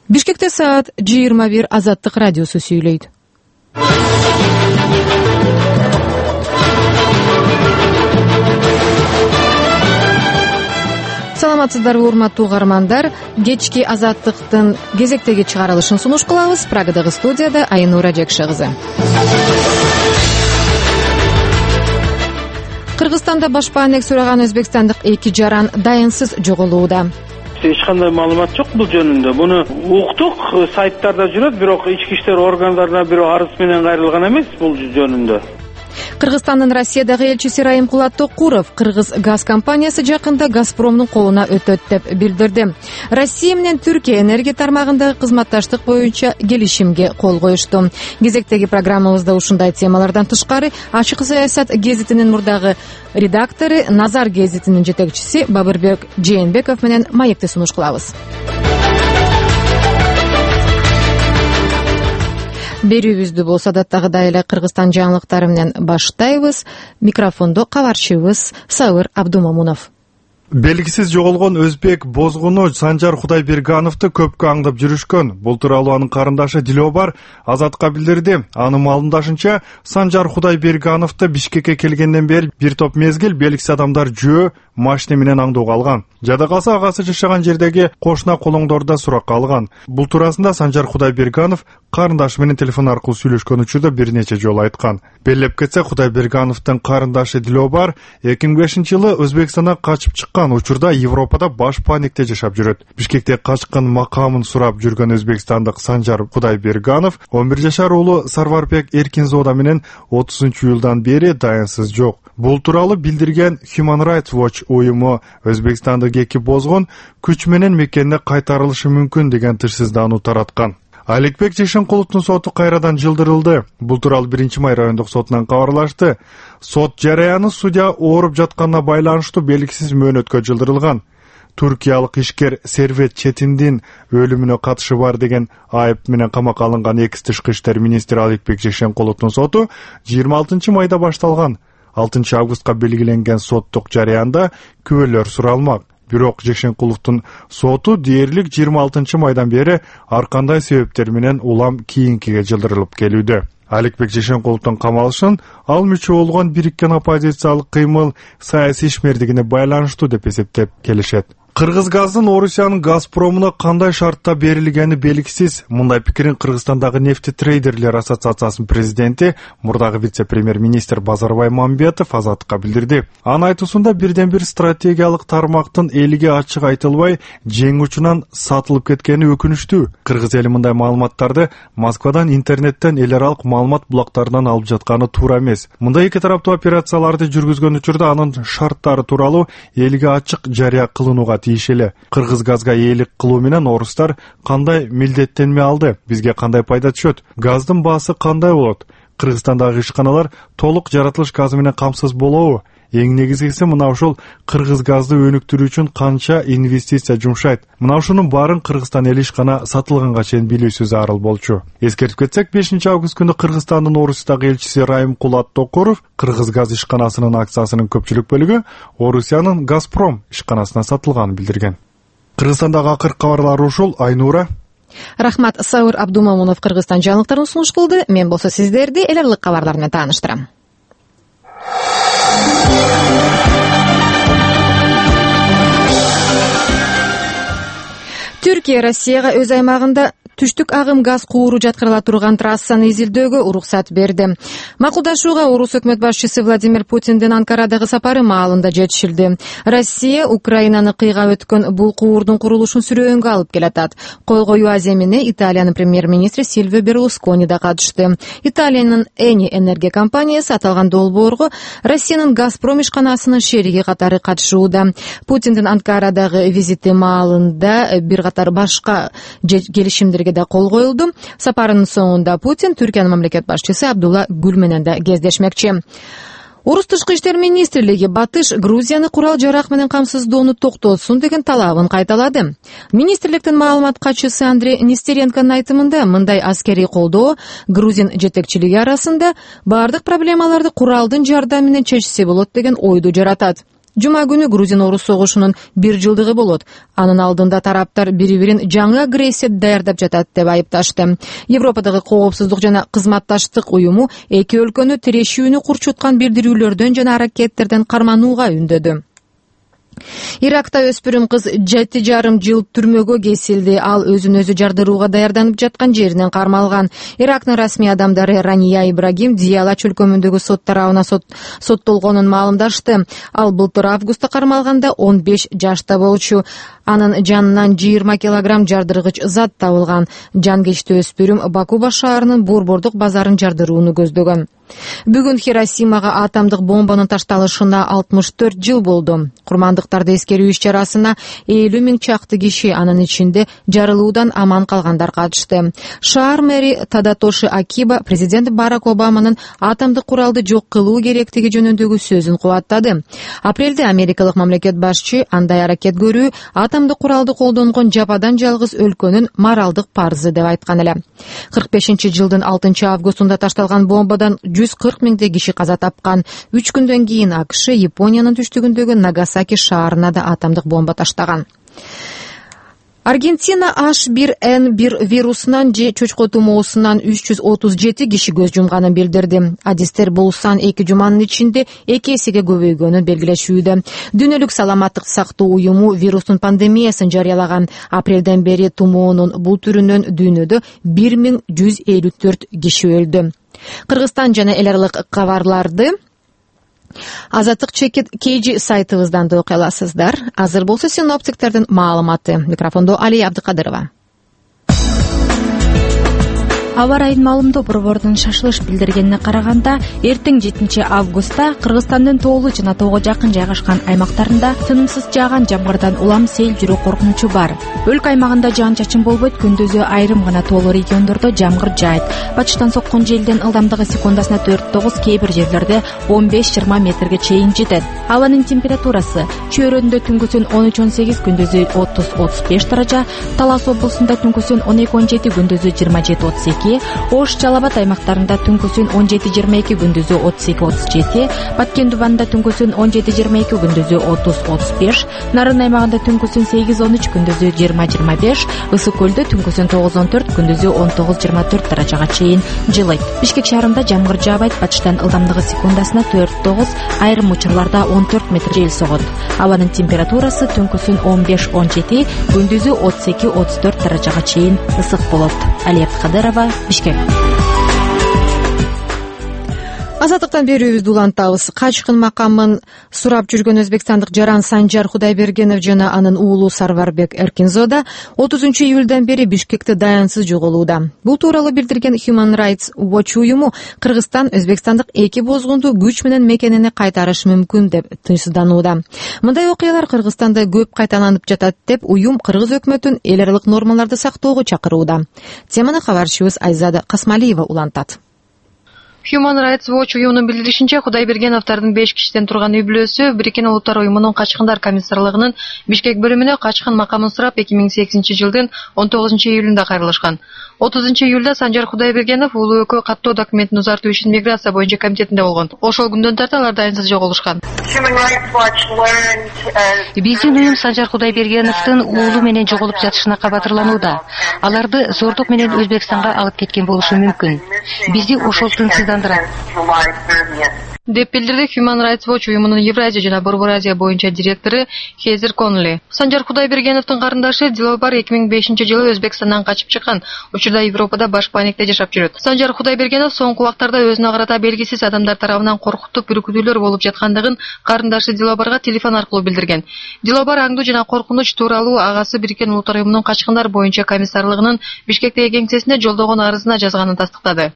Бишкекте саат 21 Азаттык радиосу сүйлөйт. Саламатсыздарбы урматтуу угармандар, кечки Азаттыктын кезектеги чыгарылышын сунуш кылабыз. Прагадагы студияда Айнура Жекше кызы. Кыргызстанда баш баанек сураган өзбекстандык 2 жаран дайынсыз жоголууда. Эч кандай маалымат жок бул жөнүндө. Буну уктук, сайттарда жүрөт, бирок ички иштер органдарына бирөө арыз менен кайрылган эмес бул жөнүндө. Кыргызстандын Россиядагы элчиси Райымкулат Токуров Кыргыз газ компаниясы жакында Газпромдун колуна өтөт деп билдирди. Россия менен Түркия энергия тармагындагы кызматташтык боюнча келишимге кол коюшту. Кезектеги программабызда ушундай темалардан тышкары Ачык саясат гезитинин мурдагы редактору, Назар гезитинин жетекчиси Бабырбек Жээнбеков менен маекти сунуш кылабыз. Берүүбүздү болсо адаттагыдай эле Кыргызстан жаңылыктары менен баштайбыз. Микрофондо кабарчыбыз Сауыр Абдумомунов. Белгисиз жоголгон өзбек бозгуну Санжар Кудайбергановду көпкө аңдап жүрүшкөн. Бул тууралуу анын карындаш Дилобар Азатка билдирди. Анын маалымдашынча, Санжар Кудайбергановду Бишкекке келгенден бери бир топ мезгил белгисиз адамдар жөө машина менен аңдууга алган. Жада калса агасы жашаган жердеги кошуна колоңдордо суракка алган. Бул туурасында Санжар Кудайберганов карындашы менен телефон аркылуу сүйлөшкөн учурда бир нече жолу айткан. Белеп кетсе, Кудайбергановдун карындашы Дилобар 2005-жылы Өзбекстандан качып чыккан учурда Европада баш паникте жашап жүрөт. Бишкекте качкан макамын сурап жүргөн өзбекстандык Санжар Кудайберганов 11 жашар уулу Сарварбек Эркинзода менен 30-жылдан бери дайынсыз жок. Бул тууралуу билдирген Human Rights Watch уюму Өзбекстандык 2 бозгун күч менен мекенине кайтарылышы мүмкүн деген тышсыздануу тараткан. Аликбек Жешенкуловдун соту кайрадан жылдырылды. Бул тууралуу 1-май райондук сотунан кабарлашты. Сот жараяны судья ооруп жатканына байланыштуу белгисиз мөөнөткө жылдырылган. Туркиялык ишкер Сервет Четиндин өлүмүнө катышы бар деген айып менен камакка алынган экс тышкы иштер министри Аликбек Жешенкуловдун соту 26-майда башталган. 6 августка белгиленген соттук жараянда күбөлөр суралмак. Бирок Жешенкуловдун соту дээрлик 26-майдан бери ар кандай себептер менен улам кийинкиге жылдырылып келүүдө. Аликбек Жешенкуловдун камалышын ал мүчө болгон бириккен оппозициялык кыймыл саясий ишмердигине байланыштуу деп эсептеп келишет. Кыргыз газдын Орусиянын Газпромуна кандай шартта берилгени белгисиз. Мындай пикирин Кыргызстандагы нефти трейдерлер ассоциациясынын президенти, мурдагы вице-премьер-министр Базарбай Мамбетов Азатка билдирди. Анын айтуусунда бирден бир стратегиялык тармактын элге ачык айтылбай, жең учунан сатылып кеткени өкүнүчтүү. Кыргыз эли мындай маалыматтарды Москвадан интернеттен эл аралык маалымат булактарынан алып жатканы туура эмес. Мындай эки тараптуу операцияларды жүргүзгөн учурда анын шарттары тууралуу элге ачык жарыя кылынууга тиешеле. Кыргыз газга ээлик кылуу менен орустар кандай милдеттенме алды? Бизге кандай пайда түшөт? Газдын баасы кандай болот? Кыргызстандагы ишканалар толук жаратылыш газы менен камсыз болобу? Эң негизгиси мына ушул кыргыз газды өнүктүрүү үчүн канча инвестиция жумшайт? Мына ушунун баарын Кыргызстан эл ишкана сатылганга чейин билүүсү зарыл болчу. Эскертип кетсек, 5 август күнү Кыргызстандын Орусиядагы элчиси Райымкулат Токуров Кыргыз газ ишканасынын акциясынын көпчүлүк бөлүгү Орусиянын Газпром ишканасына сатылганын билдирген. Кыргызстандагы акыркы кабарлар ушул. Айнура. Рахмат. Сауыр Абдумомунов Кыргызстан жаңылыктарын сунуш кылды. Мен болсо сиздерди эл аралык кабарлар менен тааныштырам. Түркия Россияга өз аймагында түштүк агым газ кууру жаткырыла турган трассаны изилдөөгө уруксат берди. Макулдашууга орус өкмөт башчысы Владимир Путиндин Анкарадагы сапары маалында жетишилди. Россия Украинаны кыйгап өткөн бул куурдун курулушун сүрөөнгө алып келатат. Кол коюу аземине Италиянын премьер-министри Сильвио Берлускони да катышты. Италиянын Эни энергия компаниясы аталган долбоорго Россиянын Газпром ишканасынын шериги катары катышууда. Путиндин Анкарадагы визити маалында бир катар башка келишимдерге да кол коюлду. Сапарынын соңунда Путин Түркиянын мамлекет башчысы Абдулла Гүл менен да кездешмекчи. Орус тышкы иштер министрлиги Батыш Грузияны курал-жарак менен камсыздоону токтотсун деген талабын кайталады. Министрликтин маалымат катчысы Андрей Нестеренконун айтымында мындай аскерий колдоо Грузин жетекчилиги арасында бардык проблемаларды куралдын жардамы менен чечсе болот деген ойду жаратат. Жума күнү Грузин-Орус согушунун 1 жылдыгы болот. Анын алдында тараптар бири-бирин жаңы агрессия даярдап жатат деп айыпташты. Европадагы коопсуздук жана кызматташтык уюму эки өлкөнү тирешүүнү курчуткан билдирүүлөрдөн жана аракеттерден карманууга үндөдү. Иракта өспүрүм кыз 7,5 жыл түрмөгө кесилди. Ал өзүн өзү жардырууга даярданып жаткан жеринен кармалган. Ирактын расмий адамдары Рания Ибрагим Дияла чөлкөмүндөгү сот тарабына соттолгонун маалымдашты. Ал былтыр августта кармалганда 15 жашта болчу. Анын жанынан 20 килограмм жардыргыч зат табылган. Жангечти өспүрүм Бакуба шаарынын борбордук базарын жардырууну көздөгөн. Бүгүн Хиросимага атомдук бомбанын ташталышына 64 жыл болду. Курмандыктарды эскерүү иш-чарасына 50 миң чакты киши, анын ичинде жарылуудан аман калгандар катышты. Шаар мэри Тадатоши Акиба президент Барак Обаманын атомдук куралды жок кылуу керектиги жөнүндөгү сөзүн кубаттады. Апрелде америкалык мамлекет башчы андай аракет көрүү атомдук куралды колдонгон жападан жалгыз өлкөнүн моралдык парызы деп айткан эле. 45-жылдын 6 августунда ташталган бомбадан 140 миңдей киши каза тапкан. 3 күндөн кийин АКШ Япониянын түштүгүндөгү Нагасаки шаарына да атомдук бомба таштаган. Аргентина H1N1 вирусунан же чөчкө тумоосунан 337 киши көз жумганын билдирди. Адистер бул сан 2 жуманын ичинде 2 эсеге көбөйгөнүн белгилешүүдө. Дүйнөлүк саламаттык сактоо уюму вирустун пандемиясын жарыялаган. Апрелден бери тумоонун бул түрүнөн дүйнөдө 1154 киши өлдү. Кыргызстан жана эл аралык кабарларды Азаттык чекит KG сайтыбыздан да окуй аласыздар. Азыр болсо синоптиктердин маалыматы. Микрофондо Алия Абдыкадырова. Аба райын маалымдоо борборунун шашылыш билдиргенине караганда, эртең 7 августта Кыргызстандын тоолуу жана тоого жакын жайгашкан аймактарында тынымсыз жааган жамгырдан улам сел жүрүү коркунучу бар. Өлкө аймагында жаан-чачын болбойт, күндүзү айрым гана тоолуу региондордо жамгыр жаайт. Батыштан соккон желдин ылдамдыгы секундасына 4-9, кээ бир жерлерде 15-20 метрге чейин жетет. Абанын температурасы чөйрөдүндө түнкүсүн 13-18, күндүзү 30-35 даража, Талас облусунда түнкүсүн 12-17, күндүзү 27-32, Ош Жалал-Абад аймактарында түнкүсүн 17-22, күндүзү 32-37, Баткен-Дубанда түнкүсүн 17-22, күндүзү 30-35, Нарын аймагында түнкүсүн 8-13, күндүзү 20-25, Ысык көлдө түнкүсүн 9-14, күндүзү 19-24 даражага чейин жылыйт. Бишкек шаарында жамгыр жаабайт, батыштан ылдамдыгы секундасына 4-9, айрым учурларда 14 метр жел согот. Абанын температурасы түнкүсүн 15-17, күндүзү 32-34 даражага чейин ысык болот. Алия Абдыкадырова, Бишкек. Азаттыктан берүүбүздү улантабыз. Качкын макамын сурап жүргөн өзбекстандык жаран Санжар Кудайбергенов жана анын уулу Сарварбек Эркинзода 30 июлдан бери Бишкекте даянсыз жоголууда. Бул тууралуу билдирген Human Rights Watch уюму Кыргызстан өзбекстандык эки бозгунду күч менен мекенине кайтарышы мүмкүн деп тынчсызданууда. Мындай окуялар Кыргызстанда көп кайталанып жатат деп уюм кыргыз өкмөтүн эл аралык нормаларды сактоого чакырууда. Теманы кабарчыбыз Айзада Касмалиева улантат. Human Rights Watch уюмунун билдиришинче, Кудайбергеновдордун 5 кишиден турган үй бүлөсү Бириккен Улуттар уюмунун качкындар комиссарлыгынын Бишкек бөлүмүнө качкын макамын сурап 2008 жылдын 19 июлунда кайрылышкан. 30 июлда Санжар Кудайбергенов уулу экөө каттоо документин узартуу үчүн миграция боюнча комитетинде болгон. Ошол күндөн тарта алар дайынсыз жоголушкан. Биздин уюм Санжар Кудайбергеновдун уулу менен жоголуп жатышына кабатырланууда. Аларды зордук менен Өзбекстанга алып кеткен болушу мүмкүн. Бизди ошол тынчсыздандырат деп билдирди Human Rights Watch уюмунун Евразия жана Борбор Азия боюнча директору Хезер Конли. Санжар Кудайбергеновдун карындашы Дилобар 2005 жылы Өзбекстандан качып чыккан. Учурда Европада баш планикте жашап жүрөт. Санжар Кудайбергенов соңку убактарда өзүнө карата белгисиз адамдар тарабынан коркутуп үркүтүүлөр болуп жаткандыгын карындашы Дилобарга телефон аркылуу билдирген. Дилобар аңдуу жана коркунуч тууралуу агасы Бириккен Улуттар уюмунун качкындар боюнча комиссарлыгынын Бишкектеги кеңсесине жолдогон арызына жазганын тастыктады.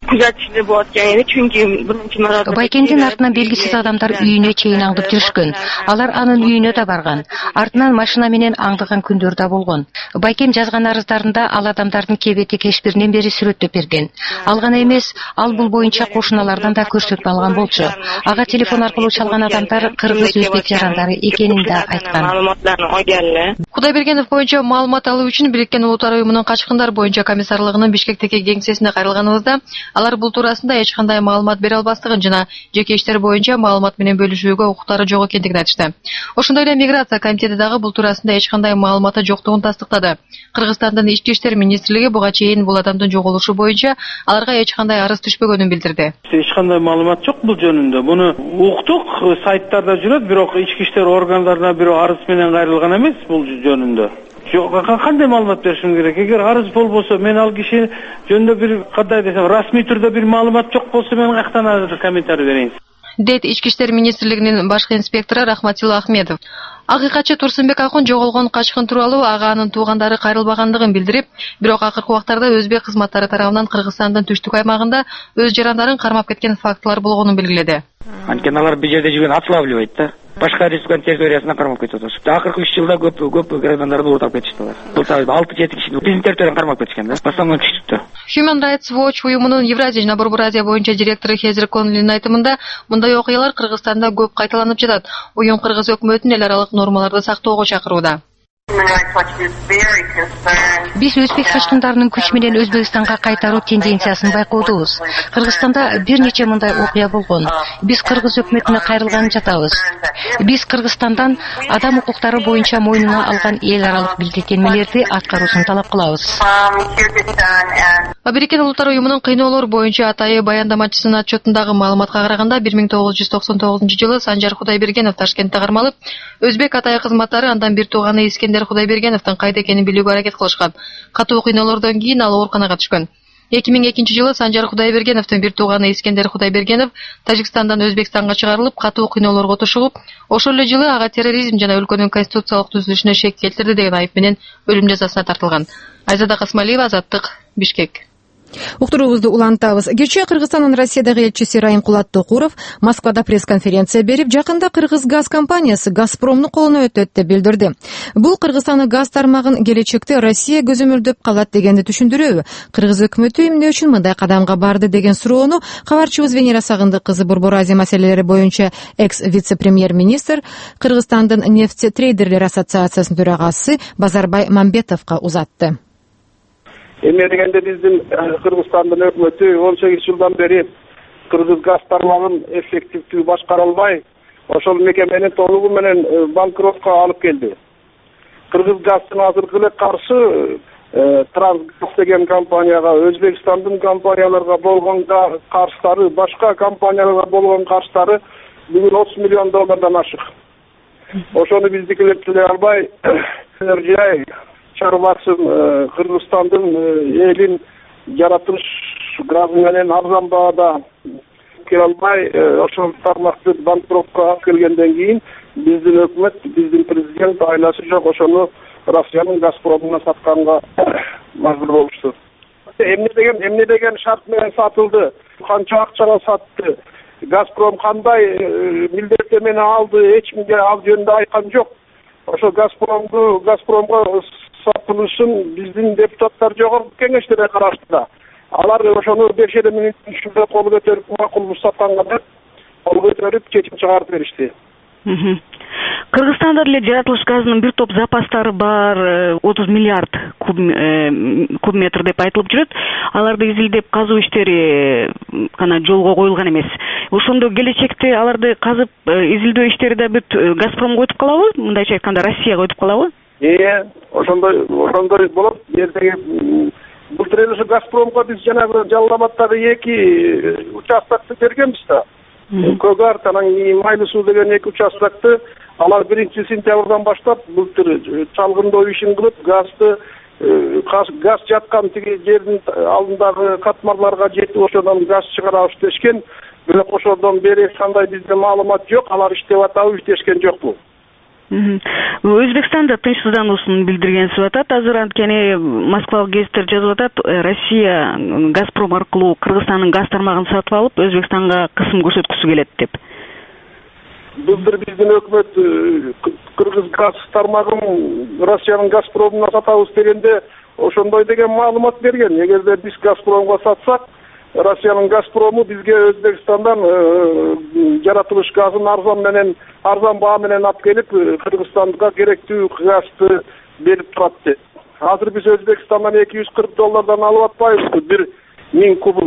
Байкендин артынан белгисиз адамдар үйүнө чейин аңдып жүрүшкөн. Алар анын үйүнө да барган. Артынан машина менен аңдыган күндөр да болгон. Байкем жазган арыздарында ал адамдардын кебети кечбиринен бери сүрөттөп берген. Ал гана эмес, ал бул боюнча кошуналардан да көрсөтмө алган болчу. Ага телефон аркылуу чалган адамдар кыргыз өзбек жарандары экенин да айткан. Кудайбергенов боюнча маалымат алуу үчүн Бириккен Улуттар уюмунун качкындар боюнча комиссарлыгынын Бишкектеги кеңсесине кайрылганыбызда алар бул туурасында эч кандай маалымат бере албастыгын жана жеке иштер боюнча маалымат менен бөлүшүүгө укуктары жок экендигин айтышты. Ошондой эле миграция комитети дагы бул туурасында эч кандай маалыматы жоктугун тастыктады. Кыргызстандын ички иштер министрлиги буга чейин бул адамдын жоголушу боюнча аларга эч кандай арыз түшпөгөнүн билдирди. Эч кандай маалымат жок бул жөнүндө. Буну уктук, сайттарда жүрөт, бирок ички иштер органдарына бирөө арыз менен кайрылган эмес бул жөнүндө. Кандай маалымат беришим керек? Эгер арыз болбосо, мен ал киши жөнүндө бир кандай десем, расмий түрдө бир маалымат жок болсо, мен каяктан комментарий берейин? Дейт ички иштер министрлигинин башкы инспектору Рахматилла Ахмедов. Акыйкатчы Турсунбек Акун жоголгон качкын тууралуу ага анын туугандары кайрылбагандыгын билдирип, бирок акыркы убактарда өзбек кызматтары тарабынан Кыргызстандын түштүк аймагында өз жарандарын кармап кеткен фактылар болгонун белгиледи. Анткени алар бул жерде жүргөн отлавливайт да. Башка республиканын территориясына кармап кетип атышат. Акыркы 3 жылда көп граждандарды уртап кетишти. Бул 6-7 кишини биздин территориядан кармап кетишкен да. Басамдан түштүктө. Human Rights Watch уюмунун Евразия жана Борбор Азия боюнча директору Хезир Конлинин айтымында, мындай окуялар Кыргызстанда көп кайталанып жатат. Уюм Кыргыз өкмөтүн эл аралык нормаларды сактоого чакырууда. Биз өзбек качкындарынын күч менен Өзбекстанга кайтаруу тенденциясын байкоодубуз. Кыргызстанда бир нече мындай окуя болгон. Биз кыргыз өкмөтүнө кайрылганын жатабыз. Биз Кыргызстандан адам укуктары боюнча мойнуна алган эл аралык билдирмелерди аткаруусун талап кылабыз. Бириккен Улуттар уюмунун кыйноолор боюнча атайы баяндамачысынын отчетундагы маалыматка караганда 1999-жылы Санжар Кудайбергенов Ташкентте кармалып, өзбек атайы кызматтары андан бир тууганы Искендер Кудайбергеновдун кайда экенин билүүгө аракет кылышкан. Катуу кыйноолордон кийин ал ооруканага түшкөн. 2002-жылы Санжар Кудайбергеновдун бир тууганы Искендер Кудайбергенов Тажикстандан Өзбекстанга чыгарылып, катуу кыйноолорго тушугуп, ошол эле жылы ага терроризм жана өлкөнүн конституциялык түзүлүшүнө шек келтирди деген айып менен өлүм жазасына тартылган. Айзада Касмалиева, Азаттык, Бишкек. Уктуруубузду улантабыз. Кечээ Кыргызстандын Россиядагы элчиси Райымкулат Токуров Москвада пресс-конференция берип, жакында Кыргыз газ компаниясы Газпромду колуна өтөт деп билдирди. Бул Кыргызстандын газ тармагын келечекте Россия көзөмөлдөп калат дегенди түшүндүрөбү? Кыргыз өкмөтү эмне үчүн мындай кадамга барды деген суроону кабарчыбыз Венера Сагындык кызы Борбор Азия маселелери боюнча экс-вице-премьер-министр, Кыргызстандын нефть трейдерлер ассоциациясынын төрагасы Базарбай Мамбетовго узатты. Эме дегенде биздин Кыргызстандын өкмөтү 18 жылдан бери Кыргыз газ тармагын эффективдүү башкара албай, ошол мекеменин толугу менен банкротко алып келди. Кыргыз газдын азыркы эле каршы Трансгаз деген компанияга, Өзбекстандын компанияларга болгон карштары, башка компанияларга болгон карштары бүгүн $30 миллион ашык. Ошону биздикилер төлөй албай, энергия чарбасын Кыргызстандын элин жаратылыш газы менен арзан баада кире албай, ошол тармакты банкротко алып келгенден кийин биздин өкмөт, биздин президент айласы жок ошону Россиянын Газпромуна сатканга мажбур болушту. Эмне деген шарт менен сатылды, канча акчага сатты, Газпром кандай милдеттемени алды, эч кимге ал жөнүндө айткан жок. Ошо Газпромго сатылышын биздин депутаттар жогорку кеңештерде карашты да. Алар ошону 5 минут ичинде кол көтөрүп, макул сатканга деп кол көтөрүп чечим чыгарып беришти. Кыргызстанда деле жаратылыш газынын бир топ запастары бар, 30 миллиард куб метр деп айтылып жүрөт. Аларды изилдеп казуу иштери гана жолго коюлган эмес. Ошондо келечекте аларды казып изилдөө иштери да бүт Газпромго өтүп калабы? Мындайча айтканда Россияга өтүп калабы? Ошондой болот. Эртеге былтыр эле Газпромго биз жанагы Жалал-Абадтагы 2 участокты бергенбиз да. Көгарт анан Майлы суу деген 2 участокты алар 1-сентябрдан баштап былтыр чалгындоо ишин кылып, газ жаткан тиги жердин алдындагы катмарларга жетип ошодон газ чыгарабыз дешкен. Бирок ошодон бери кандай бизде маалымат жок, алар иштеп атабы дешкен жокпу. Өзбекстанда тынчсыздануусун билдиргенсип атат. Азыр анткени Москвалык гезиттер жазып атат, Россия Газпром аркылуу Кыргызстандын газ тармагын сатып алып, Өзбекстанга кысым көрсөткүсү келет деп. Былтыр биздин өкмөт Кыргыз газ тармагын Россиянын Газпромуна сатабыз дегенде ошондой деген маалымат берген. Эгерде биз Газпромго сатсак, Россиянын Газпрому бизге Өзбекстандан жаратылыш газын арзан баа менен алып келип, Кыргызстанга керектүү газды берип турат деп. Азыр биз Өзбекстандан $240 алып атпайбызбы 1000 кубун.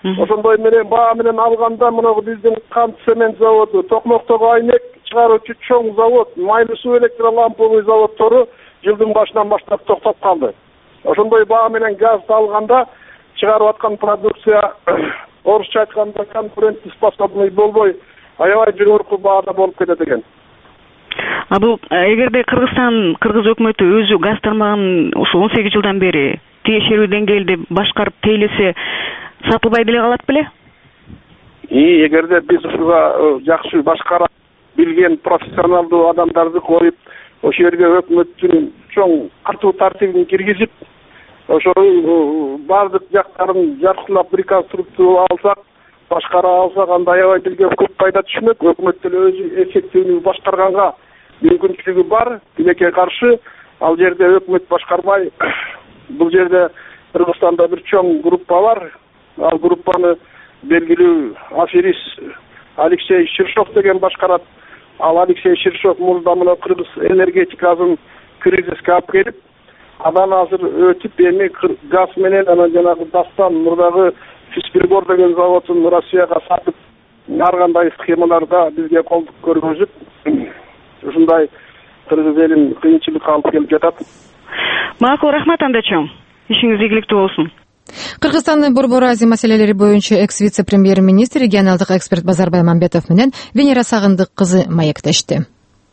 Ошондой менен баа менен алганда мына биздин кант цемент заводу, токмоктогу айнек чыгаруучу чоң завод, майлуу суу электроламповый заводдору жылдын башынан баштап токтоп калды. Ошондой баа менен газды алганда чыгарып аткан продукция орусча айтканда конкурентоспособный болбой, аябай жогорку баада болуп кетет экен. Бул эгерде Кыргыз өкмөтү өзү газ тармагын ушул 18 жылдан бери тиешелүү деңгээлде башкарып тейлесе, сатылбай деле калат беле? Эгерде биз ушуга жакшы башкара билген профессионалдуу адамдарды коюп, ошол жерге өкмөттүн чоң катуу тартибин киргизип, ошол баардык жактарын жаркылап реконструкциялап алсак, башкара алсак, анда аябай бизге көп пайда түшмөк. Өкмөт деле өзү эффективдүү башкарганга мүмкүнчүлүгү бар. Тилекке каршы ал жерде өкмөт башкарбай, бул жерде Кыргызстанда бир чоң группа бар. Ал группаны белгилүү аферист Алексей Ширшов деген башкарат. Ал Алексей Ширшов мурда мына Кыргыз энергетикасын кризиске алып келип, адан азыр өтүп эми газ менен анан жанагы Дастан мурдагы Физприбор деген заводун Россияга сатып, ар кандай схемаларда бизге колдук көргөзүп, ушундай Кыргыз элин кыйынчылыкка алып келип жатат. Макул, рахмат анда чоң. Ишиңиз ийгиликтүү болсун. Кыргызстандын Борбор Азия маселелери боюнча экс-вице-премьер-министр, геологик эксперт Базарбай Мамбетов менен Венера Сагындык кызы маектешти.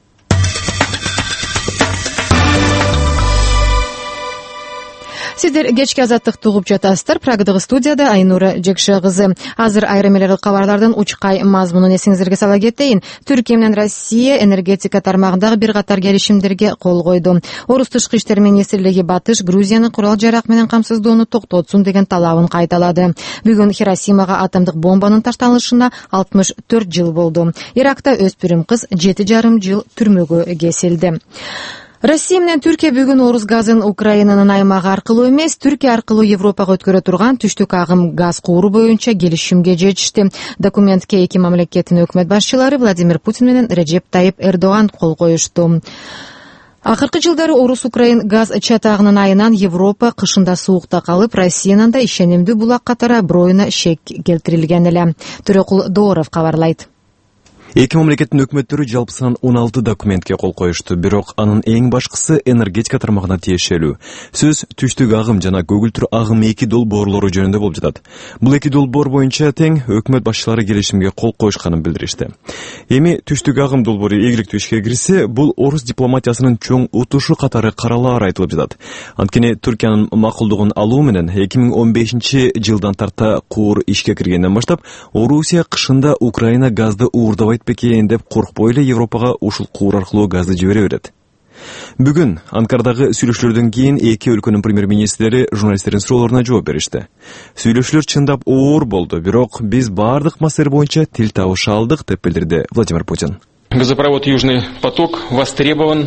Сиздер кечки азаттыкты угуп жатасыздар. Прагдагы студияда Айнура Жекше кызы. Азыр айрым эле кабарлардын учкай мазмунун эсиңиздерге сала кетейин. Түркия менен Россия энергетика тармагындагы бир катар келишимдерге кол койду. Орус тышкы иштер министрлиги Батыш Грузияны курал жарак менен камсыздоону токтотсун деген талабын кайталады. Бүгүн Хиросимага атомдук бомбанын ташталышына 64 жыл болду. Иракта өспүрүм кыз 7,5 жыл түрмөгө кесилди. Россия менен Түркия бүгүн орус газын Украинанын аймагы аркылуу эмес, Түркия аркылуу Европага өткөрө турган түштүк агым газ кууру боюнча келишимге жетишти. Документке эки мамлекеттин өкмөт башчылары Владимир Путин менен Реджеп Тайип Эрдоган кол коюшту. Акыркы жылдары Орус-Украин газ чатагынын айынан Европа кышында суукта калып, Россиянын да ишенимдүү булак катары аброюна шек келтирилген эле. Төрөкул Дооров кабарлайт. Эки мамлекеттин өкмөттөрү жалпысынан 16 документке кол коюшту, бирок анын эң башкысы энергетика тармагына тиешелүү. Сөз түштүк агым жана көгүлтүр агым 2 долбоорлору жөнүндө болуп жатат. Бул эки долбоор боюнча тең өкмөт башчылары келишимге кол коюшканын билдиришти. Эми түштүк агым долбоору ийгиликтүү ишке кирсе, бул орус дипломатиясынын чоң утушу катары каралаар айтылып жатат. Анткени Түркиянын макулдугун алуу менен 2015-жылдан тарта куур ишке киргенден баштап, Орусия кышында Украина газды уурдабайт бекейин деп коркпой эле Европага ушул куур аркылуу газды жибере берет. Бүгүн Анкарадагы сүйлөшүүлөрдөн кийин эки өлкөнүн премьер-министрлери журналисттердин суроолоруна жооп беришти. Сүйлөшүүлөр чындап оор болду, бирок биз баардык маселе боюнча тил табыша алдык деп билдирди Владимир Путин. Газопровод Южный поток востребован.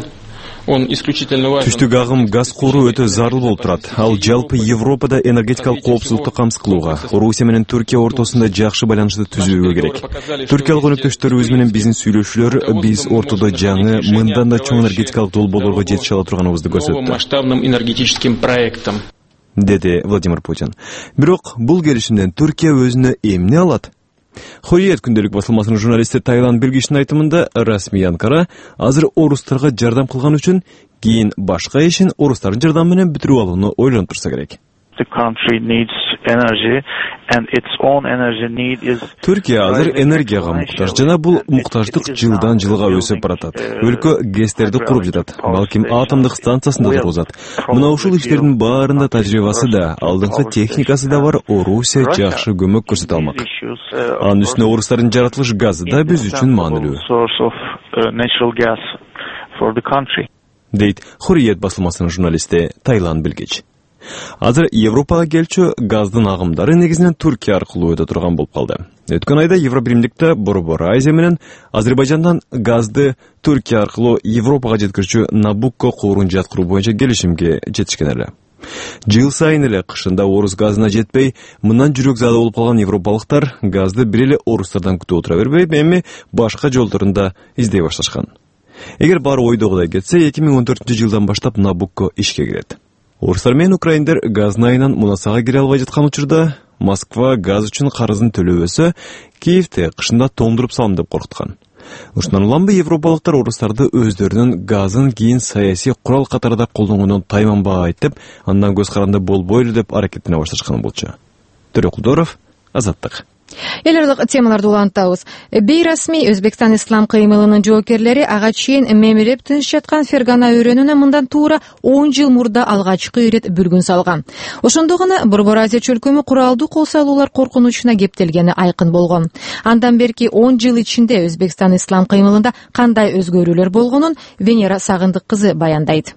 Түштүк агым газ кууру өтө зарыл болуп турат. Ал жалпы Европада энергетикалык коопсуздукту камсыз кылууга, Орусия менен Түркия ортосунда жакшы байланышты түзүүгө керек. Түркиялык өнөктөштөрүбүз менен биздин сүйлөшүүлөр биз ортодо жаңы, мындан да чоң энергетикалык долбоорлорго жетише ала турганыбызды көрсөттү. Масштабным энергетическим проектом, деди Владимир Путин. Бирок бул келишимден Түркия өзүнө эмне алат? Хурриет күндөлүк басылмасынын журналисти Тайлан Билгичтин айтымында, расмий Анкара азыр орустарга жардам кылган үчүн кийин башка ишин орустардын жардамы менен бүтүрүп алууну ойлонуп турса керек. Түркия азыр энергияга муктаж жана бул муктаждык жылдан жылга өсүп баратат. Өлкө ГЭСтерди куруп жатат, балким атомдук станциясын да тургузат. Мына ушул иштердин баарында тажрыйбасы да, алдыңкы техникасы да бар. Орусия жакшы көмөк көрсөтө алмак. Анын үстүнө орустардын жаратылыш газы да биз үчүн маанилүү, дейт Хурриет басылмасынын журналисти Тайлан Билгич. Азыр Европага келчү газдын агымдары негизинен Түркия аркылуу өтө турган болуп калды. Өткөн айда Евробиримдикте Борбор Азия менен Азербайжандан газды Түркия аркылуу Европага жеткирүүчү Набукко куурун жаткыруу боюнча келишимге жетишкен эле. Жыл сайын эле кышында орус газына жетпей, мындан жүрөк зады болуп калган европалыктар газды бир эле орустардан күтүп отура бербей, эми башка жолдорун да издей башташкан. Эгер баары ойдогудай кетсе, 2014-жылдан баштап Набукко ишке кирет. Орустар менен украиндер газдын айынан Мунасага кире албай жаткан учурда Москва газ үчүн карызын төлөбөсө, Киевти кышында тоңдуруп салам деп коркуткан. Ушундан улам европалыктар орустарды өздөрүнүн газын кийин саясий курал катарында колдонгонун тайманбайт деп, андан көз каранды болбойлу деп аракеттене башташкан болчу. Төрөкулдоров, Азаттык. Эл аралык темаларды улантабыз. Бейрасмий Өзбекстан ислам кыймылынын жоокерлери ага чейин мемиреп тыныч жаткан Фергана өрөөнүнө мындан туура 10 жыл мурда алгачкы ирет бүлгүн салган. Ошондо гана Борбор Азия чөлкөмү куралдуу кол салуулар коркунучуна кептелгени айкын болгон. Андан берки 10 жыл ичинде Өзбекстан ислам кыймылында кандай өзгөрүүлөр болгонун Венера Сагындык кызы баяндайт.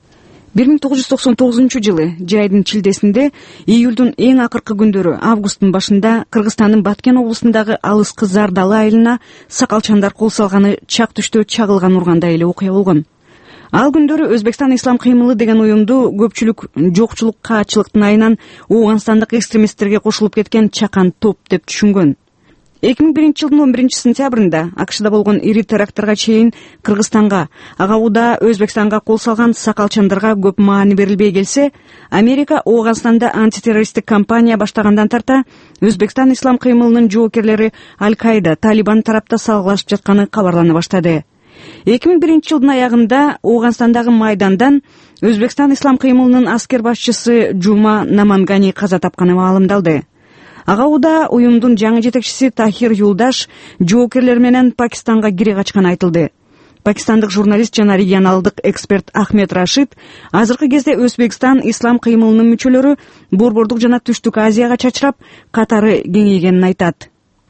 1999 жайдын чилдесинде, июлдун эң акыркы күндөрү августтун башында Кыргызстандын Баткен облусундагы алыскы Зардалы айылына сакалчандар кол салганы чак түштө чагылган ургандай эле окуя болгон. Ал күндөрү Өзбекстан ислам кыймылы деген уюмду көпчүлүк жокчулук каатчылыктын айынан Ооганстандык экстремисттерге кошулуп кеткен чакан топ деп түшүнгөн. 2001 жылдын 11 сентябрында АКШда болгон ири терактырга чейин Кыргызстанга, ага уда Өзбекстанга кол салган сакалчандарга көп маани берилбей келсе, Америка Ооганстанда антитеррористтик кампания баштагандан тарта Өзбекстан ислам кыймылынын жоокерлери Аль-Каида, Талибан тарапта салгылашып жатканы кабарлана баштады. 2001 жылдын аягында Ооганстандагы майдандан Өзбекстан ислам кыймылынын аскер башчысы Жума Намангани каза тапканы маалымдалды. Ага уда уюмдун жаңы жетекчиси Тахир Юлдаш жоокерлер менен Пакистанга кире качканы айтылды. Пакистандык журналист жана регионалдык эксперт Ахмед Рашид азыркы кезде Өзбекстан ислам кыймылынын мүчөлөрү Борбордук жана Түштүк Азияга чачырап, катары кеңейгенин айтат.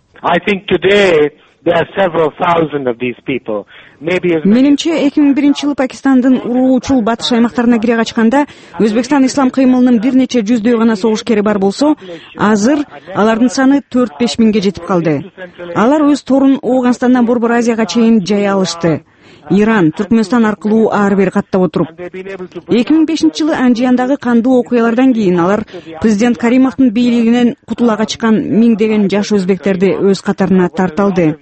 Менимче 2001 жылы Пакистандын уруучул батыш аймактарына кире качканда Өзбекстан ислам кыймылынын бир нече жүздөй гана согушкери бар болсо, азыр алардын саны 4-5 миңге жетип калды. Алар өз торун Ооганстандан Борбор Азияга чейин жая алышты. Иран, Түркмөнстан аркылуу ар бери каттап отуруп. 2005 жылы Анжияндагы кандуу окуялардан кийин алар президент Каримовдун бийлигинен кутула качкан миңдеген жаш өзбектерди өз катарына тарталды.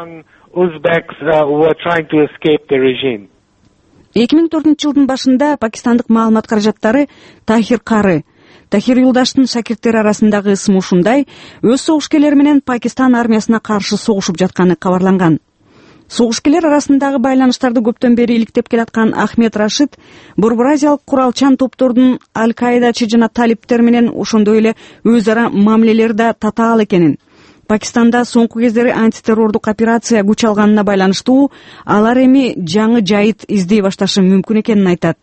2004 жылдын башында пакистандык маалымат каражаттары Тахир Юлдаштын шакирттери арасындагы ысым ушундай, өз согушкерлери менен Пакистан армиясына каршы согушуп жатканы кабарланган. Согушкерлер арасындагы байланыштарды көптөн бери иликтеп келаткан Ахмед Рашид Борбор Азиялык куралчан топтордун Аль-Каидачы жана талиптер менен ошондой эле өз ара мамилелери да татаал экенин, Пакистанда соңку кездери антитеррордук операция күч алганына байланыштуу алар эми жаңы жайыт издей башташы мүмкүн экенин айтат.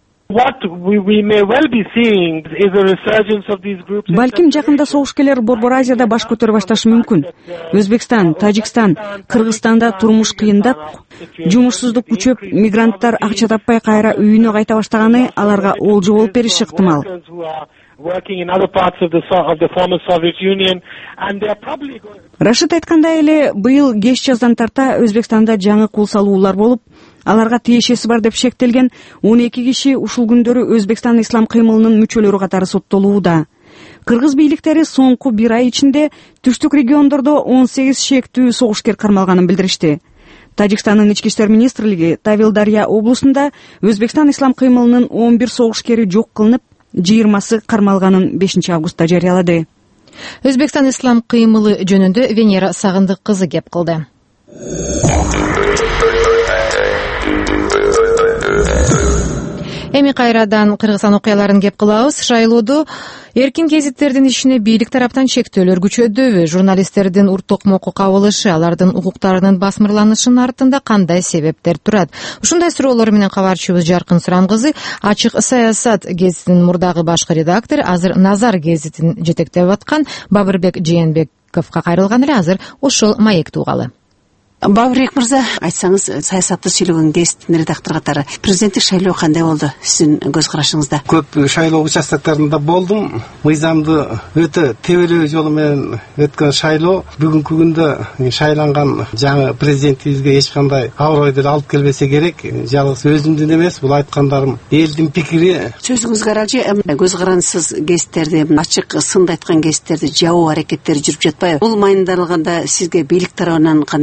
Балким жакында согушкерлер Борбор Азияда баш көтөрө башташы мүмкүн. Өзбекстан, Тажикстан, Кыргызстанда турмуш кыйындап, жумушсуздук күчөп, мигранттар акча таппай кайра үйүнө кайта баштаганы аларга олжо болуп бериши ыктымал. Рашид айткандай эле, быйыл кеч жаздан тарта Өзбекстанда жаңы кул салуулар болуп, аларга тиешеси бар деп шектелген 12 киши ушул күндөрү Өзбекстан ислам кыймылынын мүчөлөрү катары соттолууда. Кыргыз бийликтери соңку бир ай ичинде түштүк региондордо 18 шектүү согушкер кармалганын билдиришти. Тажикстандын ички иштер министрлиги Тавил-Дарья облусунда Өзбекстан ислам кыймылынын 11 согушкери жок кылынып, 20сы кармалганын 5 августта жарыялады. Өзбекстан ислам кыймылы жөнүндө Венера Сагындык кызы кеп кылды. Эми кайрадан Кыргызстан окуяларын кеп кылабыз. Шайлоодо эркин гезиттердин ишине бийлик тараптан чектөөлөр күчөдүбү? Журналисттердин уртокмокко кабылышы, алардын укуктарынын басмырланышынын артында кандай себептер турат? Ушундай суроолор менен кабарчыбыз Жаркын Суран кызы Ачык саясат гезитинин мурдагы башкы редактору, азыр Назар гезитин жетектеп аткан Бабырбек Жээнбековго кайрылган эле, азыр ошол маекти угалы. Бабырбек мырза, айтсаңыз, саясатты сүйлөгөн гезиттин редактору катары президенттик шайлоо кандай болду сиздин көз карашыңызда? Көп шайлоо участоктарында болдум. Мыйзамды өтө тебелөө жолу менен өткөн шайлоо бүгүнкү күндө шайланган жаңы президентибизге эч кандай аброй деле алып келбесе керек. Жалгыз өзүмдүн эмес, бул айткандарым элдин пикири. Сөзүңүзгө каражы, көз карансыз гезиттерди, ачык сынды айткан гезиттерди жабуу аракеттери жүрүп жатпайбы? Бул майнданылганда сизге бийлик тарабынан кандай мамиле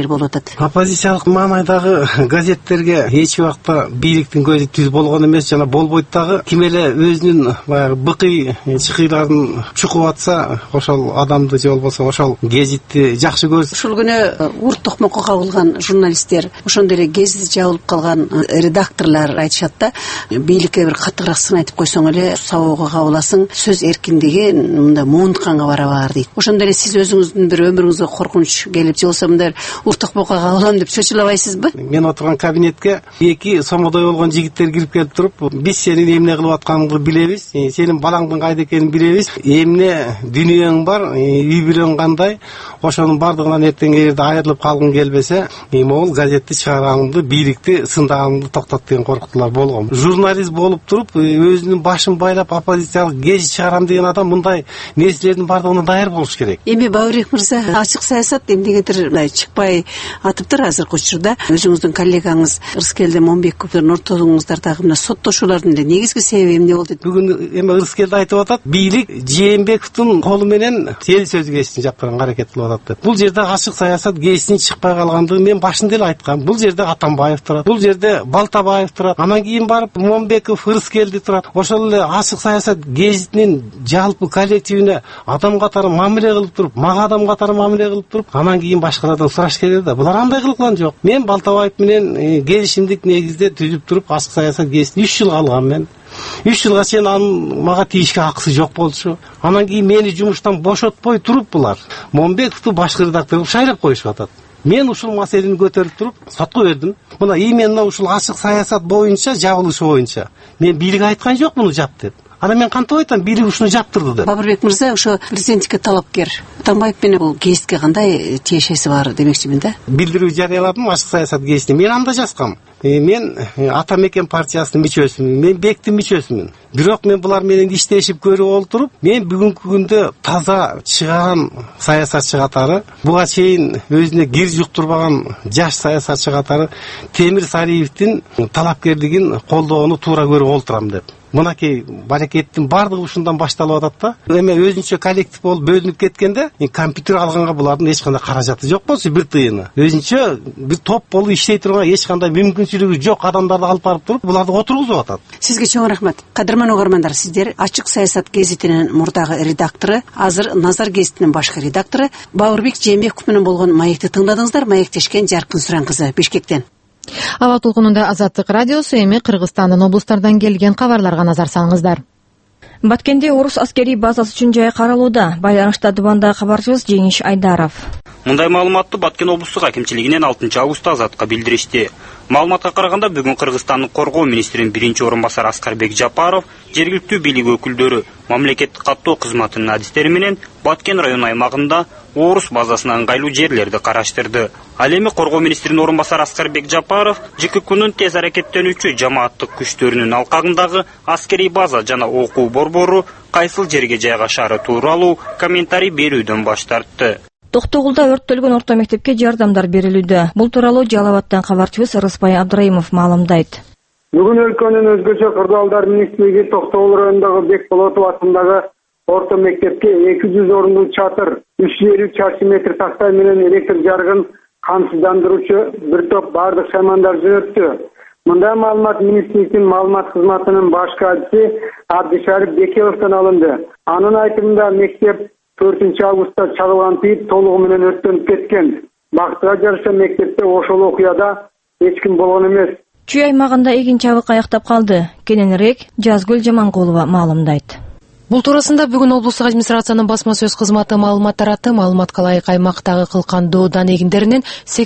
нерселер болуп атат? Оппозициялык маанайдагы газеттерге эч убакта бийликтин көзү түз болгон эмес, жана болбойт дагы. Ким эле өзүнүн баягы быкый чыкыйларын чукуп атса, ошол адамды же болбосо ошол гезитти жакшы көрсө. Ушул күнү урт токмокко кабылган журналисттер, ошондой эле гезит жабылып калган редакторлор айтышат да, бийликке бир катыгыраак сын айтып койсоң эле сабоого кабыласың, сөз эркиндиги мындай муунтканга бара бар дейт. Ошондой эле сиз өзүңүздүн бир өмүрүңүзгө коркунуч келип, же болбосо мындай урт токмокко кабылам деп чочулабайсызбы? Мен отурган кабинетке эки сомодой болгон жигиттер кирип келип туруп, биз сенин эмне кылып атканыңды билебиз, сенин балаңдын кайда экенин билебиз, эмне дүнүйөң бар, үй бүлөң кандай, ошонун бардыгынан эртең эгерде айрылып калгың келбесе, могул газетти чыгарганыңды, бийликти сындаганыңды токтот деген коркутуулар болгон. Журналист болуп туруп, өзүнүн башын байлап оппозициялык гезит чыгарам деген адам мындай нерселердин бардыгына даяр болуш керек. Эми Баурбек мырза, ачык саясат эмнегедир мындай чыкпай атыптыр азыркы учурда. Өзүңүздүн коллегаңыз Ырыскелди Момбековдун ортодуңуздардагы мына соттошуулардын негизги себеби эмне болду? Бүгүн эми Ырыскелди айтып атат, бийлик Жээнбековдун колу менен эл сөз гезитин жаптырганга аракет кылып атат деп. Бул жерде ачык саясат гезитин чыкпай калгандыгын мен башында эле айткам. Бул жерде Атамбаев турат, бул жерде Балтабаев турат, анан кийин барып Момбеков, Ырыскелди турат. Ошол эле ачык саясат гезитинин жалпы коллективине адам катары мамиле кылып туруп, мага адам катары мамиле кылып туруп, анан кийин башкалардан сураш керек да. Булар андай кылган жок. Мен Балтабаев менен келишимдик негизде түзүп туруп ачык саясат гезитин 3 жыл алгам мен. 3 жылга чейин анын мага тийишке акысы жок болчу. Анан кийин мени жумуштан бошотпой туруп булар Момбековду башкы редактор кылып шайлап коюшуп атат. Мен ушул маселени көтөрүп туруп сотко бердим. Мына именно ушул ачык саясат боюнча, жабылышы боюнча. Мен бийлик айткан жок муну жап деп. Ана мен кантип айтам, бийлик ушуну жаптырды деп. Бабырбек мырза, ошо президенттикке талапкер Атамбаев менен бул гезитке кандай тиешеси бар демекчимин да? Билдирүү жарыяладым ачык саясат гезитине. Мен анда жазгам. Мен Ата Мекен партиясынын мүчөсүмүн, мен Бектин мүчөсүмүн. Бирок мен булар менен иштешип көрүп олтуруп, мен бүгүнкү күндө таза чыган саясатчы катары, буга чейин өзүнө кир жуктурбаган жаш саясатчы катары Темир Сариевдин талапкерлигин колдоону туура көрүп олтурам деп. Мынакей баракеттин бардыгы ушундан башталып атат да. Эми өзүнчө коллектив болуп бөлүнүп кеткенде, компьютер алганга булардын эч кандай каражаты жок болчу, бир тыйыны. Өзүнчө бир топ болуп иштей турган эч кандай мүмкүнчүлүгү жок адамдарды алып барып туруп, буларды отургузуп атат. Сизге чоң рахмат. Кадырман угармандар, сиздер ачык саясат гезитинин мурдагы редактору, азыр Назар гезитинин башкы редактору Баурбек Жээнбеков менен болгон маекти тыңдадыңыздар. Маектешкен Жаркын Суран кызы, Бишкектен. Аба толкунунда Азаттык радиосу, эми Кыргызстандын облустардан келген кабарларга назар салыңыздар. Баткенде орус аскерий базасы үчүн жай каралууда. Байланышта Дубанда кабарчыбыз Жеңиш Айдаров. Мындай маалыматты Баткен облустук акимчилигинен 6 августта Азатка билдиришти. Маалыматка караганда бүгүн Кыргызстандын коргоо министринин биринчи орун басары Аскарбек Жапаров жергиликтүү бийлик өкүлдөрү мамлекеттик каттоо кызматынын адистери менен Баткен район аймагында орус базасына ыңгайлуу жерлерди караштырды. Ал эми коргоо министринин орун басары Аскарбек Жапаров ЖККнын тез аракеттенүүчү жамааттык күчтөрүнүн алкагындагы аскерий база жана окуу борбору кайсыл жерге жайгашаары тууралуу комментарий берүүдөн баш тартты. Токтогулда өрттөлгөн орто мектепке жардамдар берилүүдө. Бул тууралуу Жалал Абадтан кабарчыбыз Рыспай Абдыраимов маалымдайт. Бүгүн өлкөнүн өзгөчө кырдаалдар министрлиги Токтогул районундагы Бекболотов атындагы орто мектепке 200 орундуу чатыр, 350 чарчы метр тактай менен электр жарыгын камсыздандыруучу бир топ бардык шаймандар жөнөттү. Мындай маалымат министрликтин маалымат кызматынын башкы адиси Абдишариф Бекеловдон алынды. Анын айтымында мектеп 4 августта чагылган тип толугу менен өрттөнүп кеткен. Бактыга жараша мектепте ошол окуяда эч ким болгон эмес. Чүй аймагында эгин чабык аяктап калды. Кененирээк Жазгүл Жаманкулова маалымдайт. Бул туурасында бүгүн облустук администрациянын басма сөз кызматы маалымат таратты. Маалыматка ылайык аймактагы кылкандуу дан эгиндеринин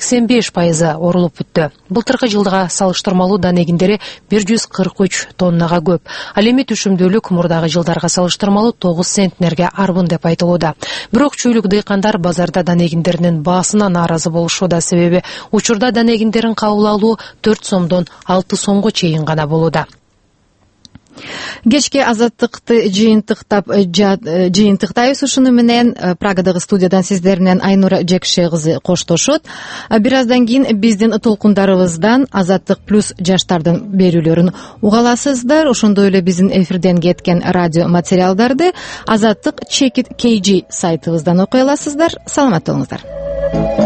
85% орулуп бүттү. Былтыркы жылдыга салыштырмалуу дан эгиндери 143 тоннага көп. Ал эми түшүмдүүлүк мурдагы жылдарга салыштырмалуу 9 центнерге арбын деп айтылууда. Бирок чүйлүк дыйкандар базарда дан эгиндеринин баасына нааразы болушууда, себеби учурда дан эгиндерин кабыл алуу 4 сомдон 6 сомго чейин гана болууда. Кечке Азаттыкты жыйынтыктайбыз. Ушуну менен Прагадагы студиядан сиздерден Айнура Жекше кызы коштошот. Бир аздан кийин биздин толкундарыбыздан Азаттык плюс жаштардын берүүлөрүн угаласыздар. Ошондой эле биздин эфирден кеткен радио материалдарды Азаттык Check It KG сайтыбыздан окуй аласыздар. Саламат болуңуздар.